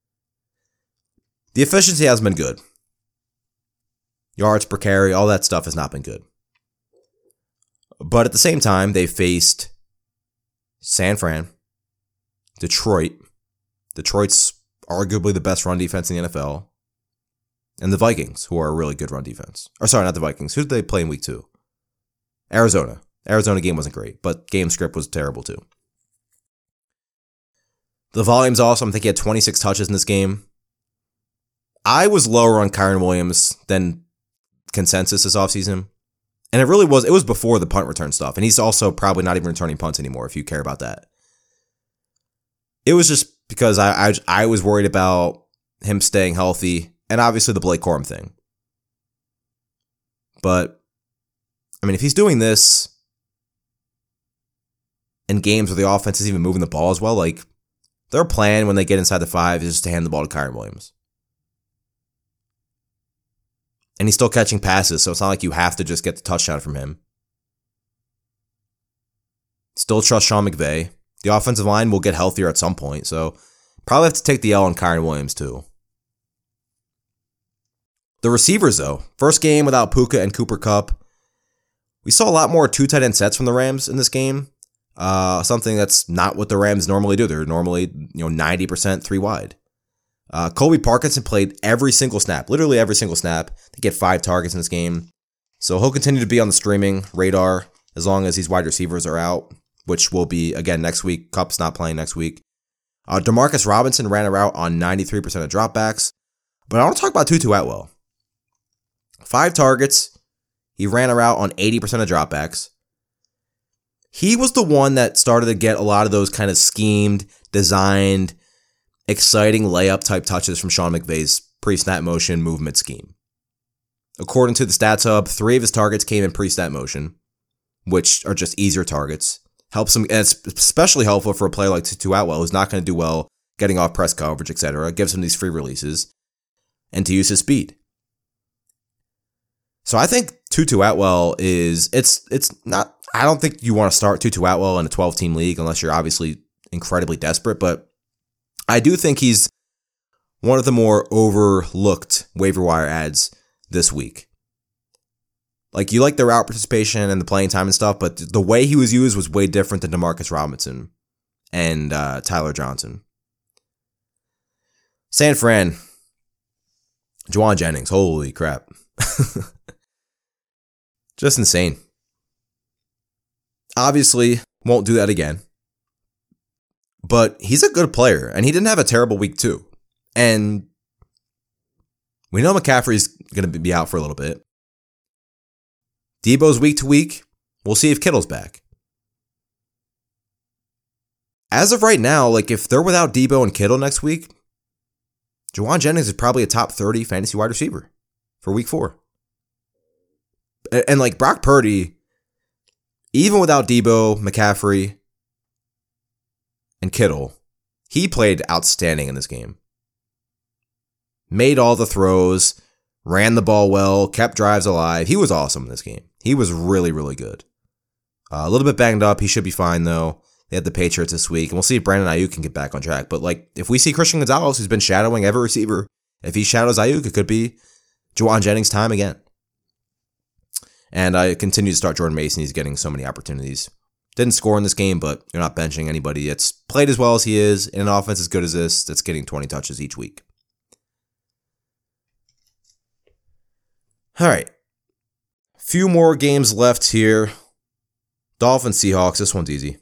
The efficiency has been good. Yards per carry, all that stuff has not been good. But at the same time, they faced San Fran, Detroit. Detroit's arguably the best run defense in the N F L. And the Vikings, who are a really good run defense. Or sorry, not the Vikings. Who did they play in week two? Arizona. Arizona game wasn't great, but game script was terrible too. The volume's awesome. I think he had twenty-six touches in this game. I was lower on Kyren Williams than consensus this offseason. And it really was, it was before the punt return stuff. And he's also probably not even returning punts anymore, if you care about that. It was just because I I, I was worried about him staying healthy, and obviously the Blake Corum thing. But, I mean, if he's doing this in games where the offense is even moving the ball as well, like, their plan when they get inside the five is just to hand the ball to Kyren Williams. And he's still catching passes, so it's not like you have to just get the touchdown from him. Still trust Sean McVay. The offensive line will get healthier at some point, so probably have to take the L on Kyren Williams too. The receivers, though. First game without Puka and Cooper Kupp. We saw a lot more two tight end sets from the Rams in this game. Uh, something that's not what the Rams normally do. They're normally, you know, ninety percent three wide. Uh, Colby Parkinson played every single snap, literally every single snap. They get five targets in this game. So he'll continue to be on the streaming radar as long as these wide receivers are out, which will be, again, next week. Kupp's not playing next week. Uh, Demarcus Robinson ran a route on ninety-three percent of dropbacks. But I want to talk about Tutu Atwell. Five targets. He ran a route on eighty percent of dropbacks. He was the one that started to get a lot of those kind of schemed, designed, exciting layup type touches from Sean McVay's pre-snap motion movement scheme. According to the Stats Hub, three of his targets came in pre-snap motion, which are just easier targets. Helps him, and it's especially helpful for a player like Tutu Atwell, who's not going to do well getting off press coverage, et cetera. Gives him these free releases, and to use his speed. So I think Tutu Atwell is, it's it's not, I don't think you want to start Tutu Atwell in a twelve-team league unless you're obviously incredibly desperate, but I do think he's one of the more overlooked waiver wire ads this week. Like, you like the route participation and the playing time and stuff, but the way he was used was way different than Demarcus Robinson and uh, Tyler Johnson. San Fran, Juwan Jennings, holy crap. Just insane. Obviously, won't do that again. But he's a good player, and he didn't have a terrible week two. And we know McCaffrey's going to be out for a little bit. Debo's week to week. We'll see if Kittle's back. As of right now, like if they're without Debo and Kittle next week, Jauan Jennings is probably a top thirty fantasy wide receiver for week four. And, and like Brock Purdy, even without Debo, McCaffrey, and Kittle, he played outstanding in this game. Made all the throws, ran the ball well, kept drives alive. He was awesome in this game. He was really, really good. Uh, a little bit banged up. He should be fine, though. They had the Patriots this week, and we'll see if Brandon Ayuk can get back on track. But, like, if we see Christian Gonzalez, who's been shadowing every receiver, if he shadows Ayuk, it could be Jauan Jennings' time again. And I continue to start Jordan Mason. He's getting so many opportunities. Didn't score in this game, but you're not benching anybody that's played as well as he is in an offense as good as this that's getting twenty touches each week. All right. Few more games left here. Dolphins, Seahawks. This one's easy.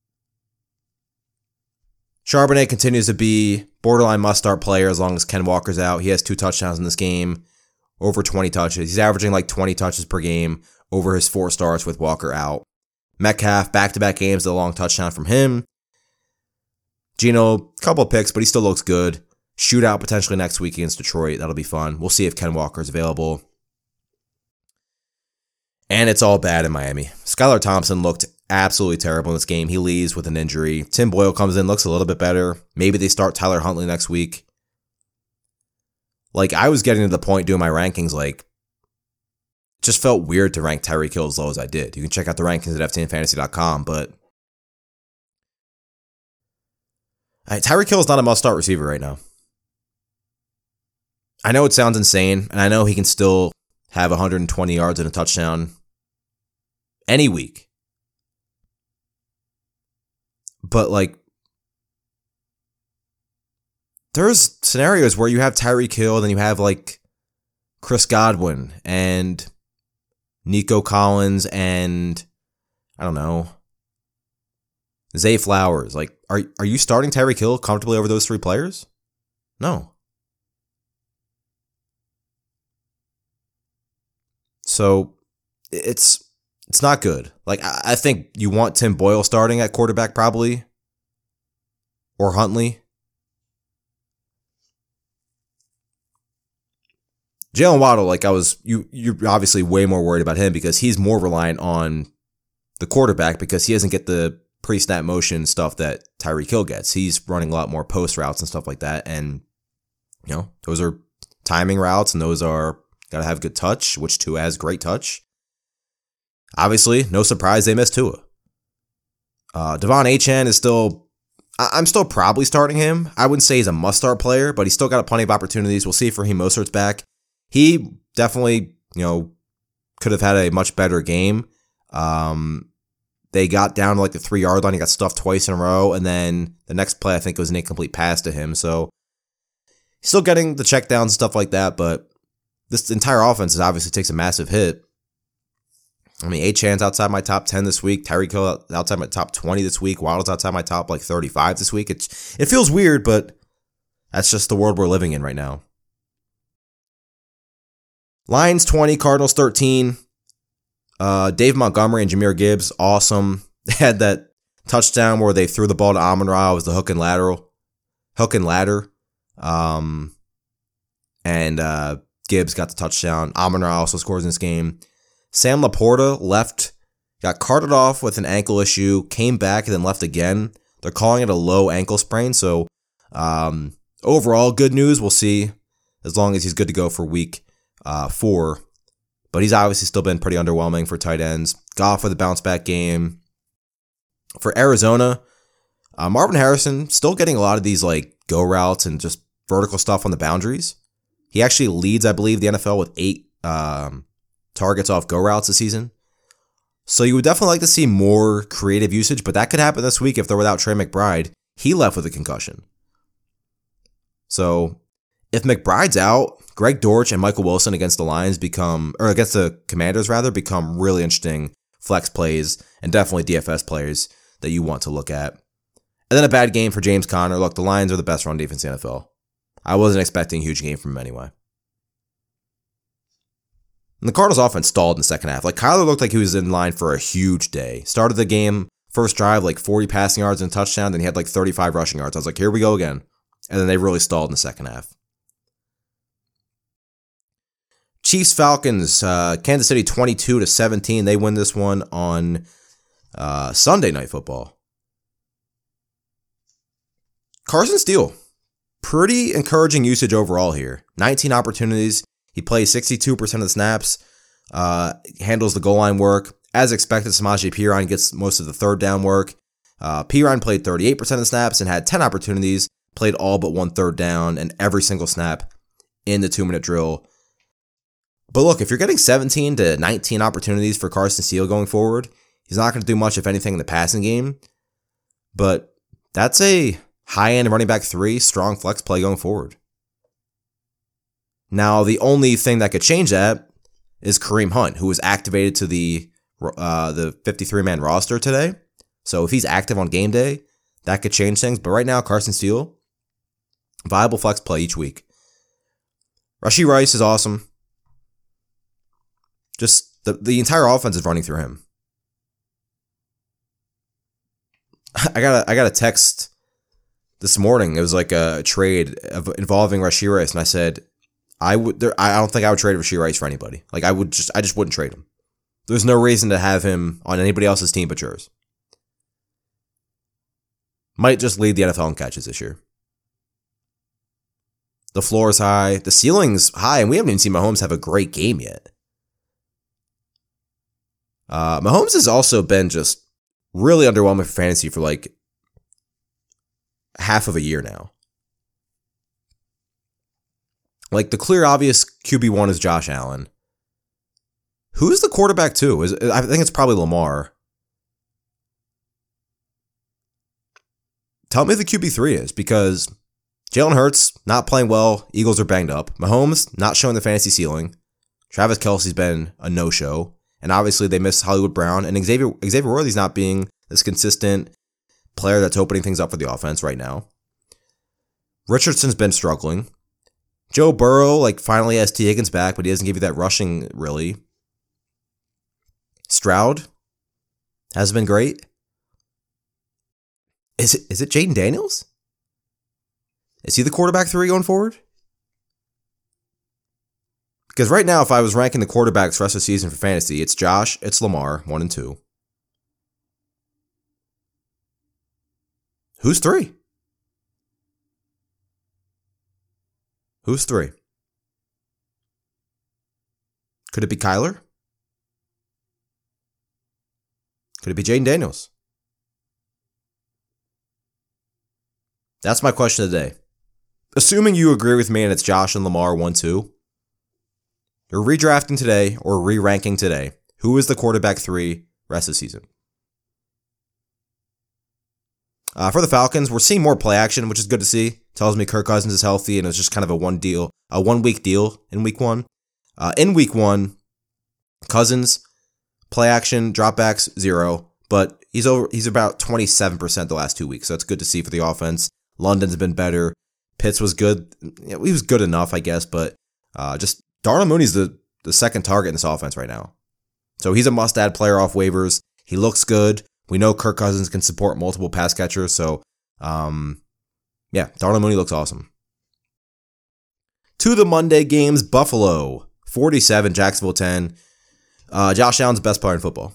Charbonnet continues to be borderline must-start player as long as Ken Walker's out. He has two touchdowns in this game, over twenty touches. He's averaging like twenty touches per game over his four starts with Walker out. Metcalf, back-to-back games, a long touchdown from him. Geno, couple of picks, but he still looks good. Shootout potentially next week against Detroit. That'll be fun. We'll see if Ken Walker's available. And it's all bad in Miami. Skylar Thompson looked absolutely terrible in this game. He leaves with an injury. Tim Boyle comes in, looks a little bit better. Maybe they start Tyler Huntley next week. Like, I was getting to the point doing my rankings, like, it just felt weird to rank Tyreek Hill as low as I did. You can check out the rankings at F T N fantasy dot com, but right, Tyreek Hill is not a must-start receiver right now. I know it sounds insane, and I know he can still have one hundred twenty yards and a touchdown any week. But, like, there's scenarios where you have Tyreek Hill, then you have, like, Chris Godwin and Nico Collins and, I don't know, Zay Flowers. Like, are, are you starting Tyreek Hill comfortably over those three players? No. So, it's it's not good. Like, I, I think you want Tim Boyle starting at quarterback probably. Or Huntley. Jalen Waddle, like I was, you, you're obviously way more worried about him because he's more reliant on the quarterback because he doesn't get the pre-snap motion stuff that Tyreek Hill gets. He's running a lot more post routes and stuff like that. And, you know, those are timing routes and those are, got to have good touch, which Tua has great touch. Obviously, no surprise they missed Tua. Uh, Devon Achane is still, I, I'm still probably starting him. I wouldn't say he's a must-start player, but he's still got plenty of opportunities. We'll see if Raheem Mostert's back. He definitely, you know, could have had a much better game. Um, they got down to like the three-yard line. He got stuffed twice in a row, and then the next play, I think, was an incomplete pass to him. So he's still getting the checkdowns and stuff like that, but this entire offense obviously takes a massive hit. I mean, Achane's outside my top ten this week. Tyreek Hill outside my top twenty this week. Waddle's outside my top like thirty-five this week. It's, it feels weird, but that's just the world we're living in right now. Lions twenty, Cardinals thirteen. Uh, Dave Montgomery and Jahmyr Gibbs, awesome. They had that touchdown where they threw the ball to Amon-Ra. It was the hook and lateral. Hook and ladder. Um, and uh, Gibbs got the touchdown. Amon-Ra also scores in this game. Sam Laporta left, got carted off with an ankle issue, came back and then left again. They're calling it a low ankle sprain. So um, overall, good news. We'll see as long as he's good to go for week uh, four. But he's obviously still been pretty underwhelming for tight ends. Goff with a bounce back game. For Arizona, uh, Marvin Harrison still getting a lot of these like go routes and just vertical stuff on the boundaries. He actually leads, I believe, the N F L with eight um, targets off go routes this season. So you would definitely like to see more creative usage, but that could happen this week if they're without Trey McBride. He left with a concussion. So if McBride's out, Greg Dortch and Michael Wilson against the Lions become, or against the Commanders rather, become really interesting flex plays and definitely D F S players that you want to look at. And then a bad game for James Conner. Look, the Lions are the best run defense in the N F L. I wasn't expecting a huge game from him anyway. And the Cardinals offense stalled in the second half. Like, Kyler looked like he was in line for a huge day. Started the game, first drive, like forty passing yards and a touchdown. Then he had like thirty-five rushing yards. I was like, here we go again. And then they really stalled in the second half. Chiefs Falcons, uh, Kansas City twenty-two to seventeen. They win this one on uh, Sunday Night Football. Carson Steele, pretty encouraging usage overall here. nineteen opportunities. He plays sixty-two percent of the snaps, uh, handles the goal line work. As expected, Samaje Perine gets most of the third down work. Uh, Perine played thirty-eight percent of the snaps and had ten opportunities, played all but one third down and every single snap in the two-minute drill. But look, if you're getting seventeen to nineteen opportunities for Carson Steele going forward, he's not going to do much, if anything, in the passing game. But that's a high-end running back three, strong flex play going forward. Now, the only thing that could change that is Kareem Hunt, who was activated to the uh, the fifty-three man roster today. So if he's active on game day, that could change things. But right now, Carson Steele, viable flex play each week. Rashee Rice is awesome. Just the, the entire offense is running through him. I got a, I got a text this morning. It was like a trade of, involving Rashee Rice, and I said, I would. There, I don't think I would trade Rashee Rice for anybody. Like I would just, I just wouldn't trade him. There's no reason to have him on anybody else's team but yours. Might just lead the N F L in catches this year. The floor is high, the ceiling's high, and we haven't even seen Mahomes have a great game yet. Uh, Mahomes has also been just really underwhelming for fantasy for like half of a year now. Like the clear obvious Q B one is Josh Allen. Who's the quarterback two? Is I think it's probably Lamar. Tell me who the Q B three is, because Jalen Hurts not playing well. Eagles are banged up. Mahomes not showing the fantasy ceiling. Travis Kelce's been a no-show. And obviously they miss Hollywood Brown, and Xavier Xavier Worthy's not being this consistent player that's opening things up for the offense right now. Richardson's been struggling. Joe Burrow, like, finally has T. Higgins back, but he doesn't give you that rushing, really. Stroud has been great. Is it is it Jaden Daniels? Is he the quarterback three going forward? Because right now, if I was ranking the quarterbacks the rest of the season for fantasy, it's Josh, it's Lamar, one and two. Who's three? Who's three? Could it be Kyler? Could it be Jaden Daniels? That's my question of the day. Assuming you agree with me and it's Josh and Lamar one two, you're redrafting today or re-ranking today. Who is the quarterback three rest of the season? Uh, for the Falcons, we're seeing more play action, which is good to see. Tells me Kirk Cousins is healthy and it's just kind of a one deal, a one week deal in week one. Uh, in week one, Cousins, play action, dropbacks, zero, but he's over. He's about twenty-seven percent the last two weeks, so it's good to see for the offense. London's been better. Pitts was good. You know, he was good enough, I guess, but uh, just Darnell Mooney's the, the second target in this offense right now. So he's a must-add player off waivers. He looks good. We know Kirk Cousins can support multiple pass catchers, so um, yeah, Darnell Mooney looks awesome. To the Monday games, Buffalo forty-seven, Jacksonville ten. Uh, Josh Allen's the best player in football.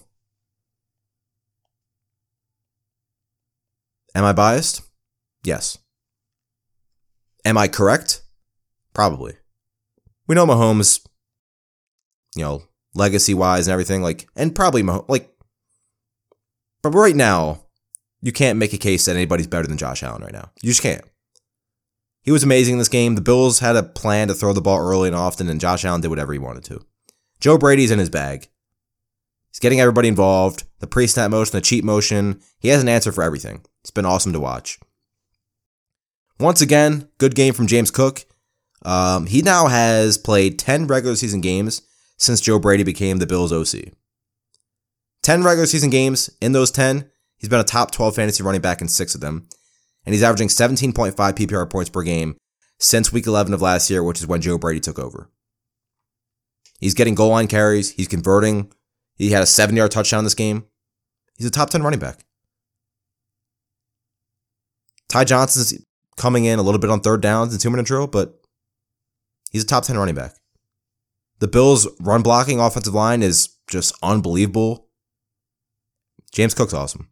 Am I biased? Yes. Am I correct? Probably. We know Mahomes, you know, legacy-wise and everything, like, and probably Mahomes, like, but right now, you can't make a case that anybody's better than Josh Allen right now. You just can't. He was amazing in this game. The Bills had a plan to throw the ball early and often, and Josh Allen did whatever he wanted to. Joe Brady's in his bag. He's getting everybody involved. The pre-snap motion, the cheat motion. He has an answer for everything. It's been awesome to watch. Once again, good game from James Cook. Um, he now has played ten regular season games since Joe Brady became the Bills O C. ten regular season games. In those ten, he's been a top twelve fantasy running back in six of them. And he's averaging seventeen point five P P R points per game since week eleven of last year, which is when Joe Brady took over. He's getting goal line carries. He's converting. He had a seventy-yard touchdown in this game. He's a top ten running back. Ty Johnson's coming in a little bit on third downs and two-minute drill, but he's a top ten running back. The Bills' run blocking offensive line is just unbelievable. James Cook's awesome.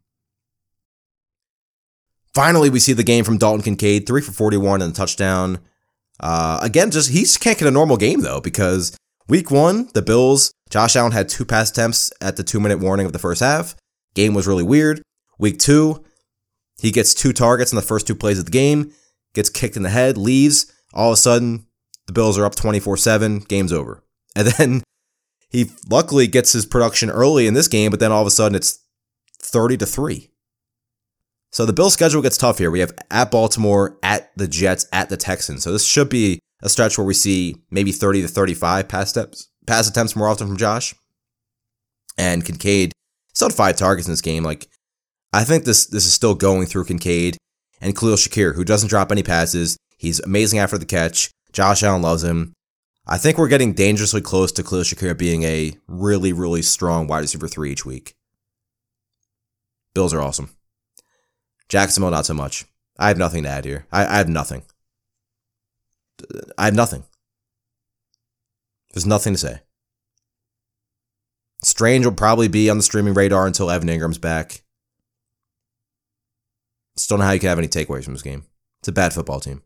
Finally, we see the game from Dalton Kincaid, three for forty-one and a touchdown. Uh, again, just he just can't get a normal game, though, because week one, the Bills, Josh Allen had two pass attempts at the two-minute warning of the first half. Game was really weird. Week two, he gets two targets in the first two plays of the game, gets kicked in the head, leaves. All of a sudden, the Bills are up twenty-four seven, game's over. And then he luckily gets his production early in this game, but then all of a sudden it's thirty to three. So the Bills' schedule gets tough here. We have at Baltimore, at the Jets, at the Texans. So this should be a stretch where we see maybe thirty to thirty-five pass steps, pass attempts more often from Josh. And Kincaid still had five targets in this game. Like, I think this this is still going through Kincaid and Khalil Shakir, who doesn't drop any passes. He's amazing after the catch. Josh Allen loves him. I think we're getting dangerously close to Khalil Shakir being a really, really strong wide receiver three each week. Bills are awesome. Jacksonville, not so much. I have nothing to add here. I, I have nothing. I have nothing. There's nothing to say. Strange will probably be on the streaming radar until Evan Ingram's back. Still don't know how you can have any takeaways from this game. It's a bad football team.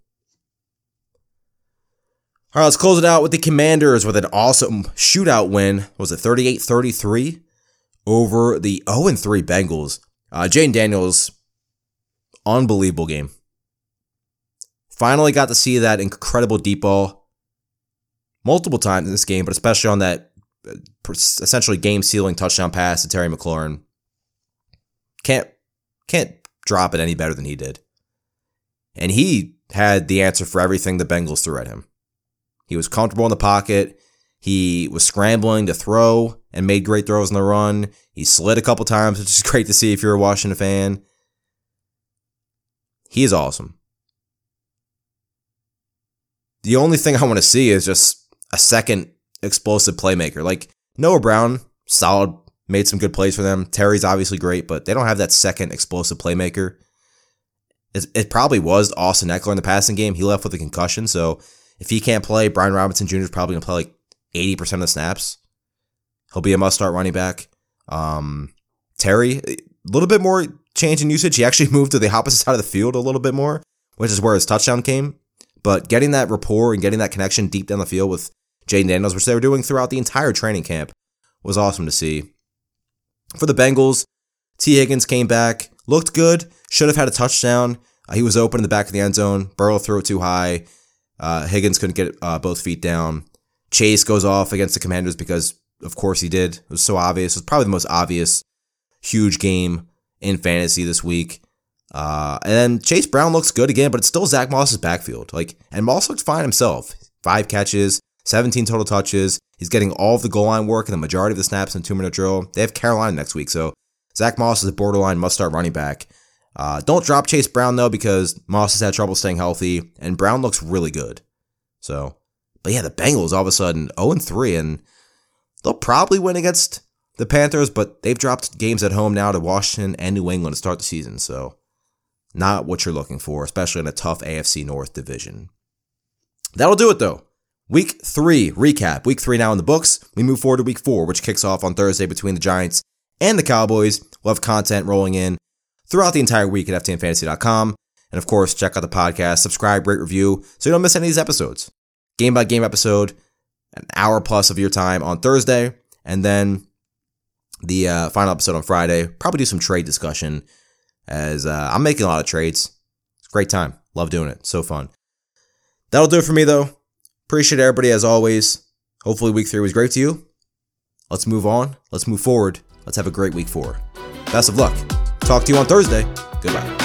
All right, let's close it out with the Commanders with an awesome shootout win. Was it thirty-eight thirty-three over the oh and three Bengals? Uh, Jayden Daniels, unbelievable game. Finally got to see that incredible deep ball multiple times in this game, but especially on that essentially game-sealing touchdown pass to Terry McLaurin. Can't, can't drop it any better than he did. And he had the answer for everything the Bengals threw at him. He was comfortable in the pocket. He was scrambling to throw and made great throws in the run. He slid a couple times, which is great to see if you're a Washington fan. He is awesome. The only thing I want to see is just a second explosive playmaker. Like Noah Brown, solid, made some good plays for them. Terry's obviously great, but they don't have that second explosive playmaker. It, it probably was Austin Eckler in the passing game. He left with a concussion, so if he can't play, Brian Robinson Junior is probably going to play like eighty percent of the snaps. He'll be a must-start running back. Um, Terry, a little bit more change in usage. He actually moved to the opposite side of the field a little bit more, which is where his touchdown came. But getting that rapport and getting that connection deep down the field with Jayden Daniels, which they were doing throughout the entire training camp, was awesome to see. For the Bengals, T. Higgins came back, looked good, should have had a touchdown. Uh, he was open in the back of the end zone. Burrow threw it too high. Uh, Higgins couldn't get uh, both feet down. Chase goes off against the Commanders because, of course, he did. It was so obvious. It was probably the most obvious huge game in fantasy this week. Uh, and then Chase Brown looks good again, but it's still Zach Moss's backfield. Like, and Moss looks fine himself. Five catches, seventeen total touches. He's getting all of the goal line work and the majority of the snaps in two-minute drill. They have Carolina next week, so Zach Moss is a borderline must-start running back. Uh, don't drop Chase Brown, though, because Moss has had trouble staying healthy, and Brown looks really good. So, but yeah, the Bengals all of a sudden oh and three, and they'll probably win against the Panthers, but they've dropped games at home now to Washington and New England to start the season, so not what you're looking for, especially in a tough A F C North division. That'll do it, though. Week three recap. Week three now in the books. We move forward to week four, which kicks off on Thursday between the Giants and the Cowboys. We'll have content rolling in throughout the entire week at F T N fantasy dot com. And of course, check out the podcast, subscribe, rate, review, so you don't miss any of these episodes. Game by game episode, an hour plus of your time on Thursday, and then the uh, final episode on Friday. Probably do some trade discussion, as uh, I'm making a lot of trades. It's a great time. Love doing it. So fun. That'll do it for me, though. Appreciate everybody as always. Hopefully week three was great to you. Let's move on. Let's move forward. Let's have a great week four. Best of luck. Talk to you on Thursday. Goodbye.